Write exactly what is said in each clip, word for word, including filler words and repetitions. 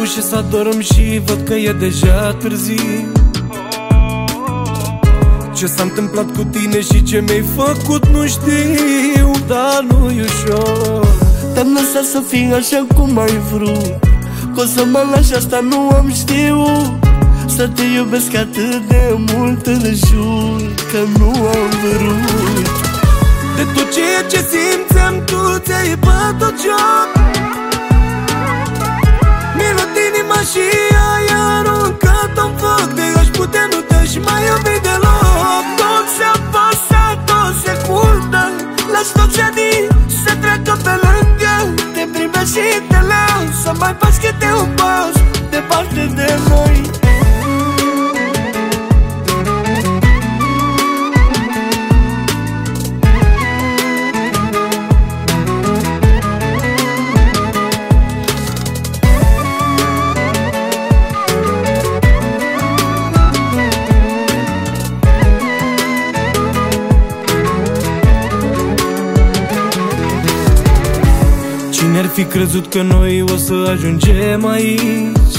ușă să adorm și văd că e deja târziu. Ce s-a întâmplat cu tine și ce mi-ai făcut nu știu, dar nu-i ușor. Te-am lăsat să fii așa cum ai vrut, că o să mă lași, asta nu am știut. Să te iubesc atât de mult, îți jur că nu am vrut. De tot ceea ce simțeam tu ți-ai bătut joc. Mi-ai luat inima și ai aruncat-o în foc. De aș putea nu te-aș mai iubi deloc. Tot se apasă, tot se curtă, las tot ce din să treacă pe lângă. Te primești și te las, să mai pas câte un pas departe de noi. Cine ar fi crezut că noi o să ajungem aici?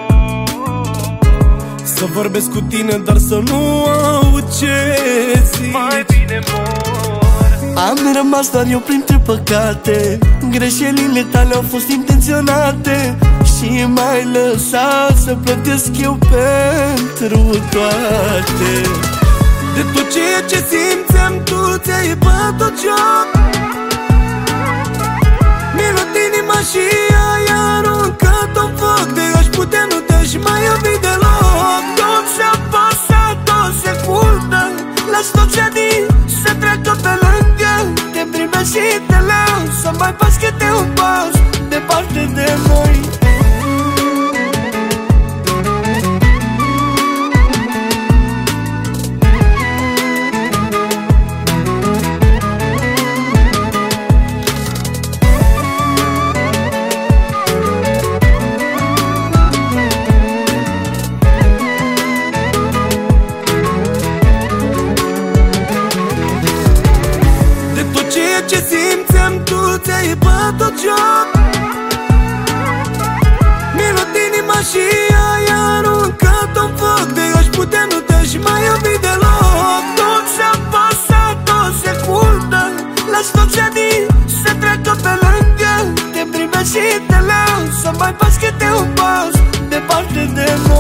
Să vorbesc cu tine, dar să nu aud ce zici. Mai bine mor. Am rămas doar eu printre păcate, greșelile tale au fost intenționate și m-ai lăsat să plătesc eu pentru toate. De tot ceea ce simțeam tu ți-ai bătut joc. Mi-ai luat inima și ai aruncat-o în foc. De aș putea nu te-aș mai iubi deloc. Tot se apasă, tot se curtă, las tot ce din să treacă pe lângă. Te primești și te las, să mai pas câte un pas departe de noi. Ce simțeam tu ți-ai bătut joc. Mi-ai luat inima și ai aruncat-o în foc. De aș putea nu te-aș mai iubi deloc. Tot se apasă, tot se curtă, las tot ce din să treacă pe lângă. Te primești și te las, să mai pas câte un pas departe de noi.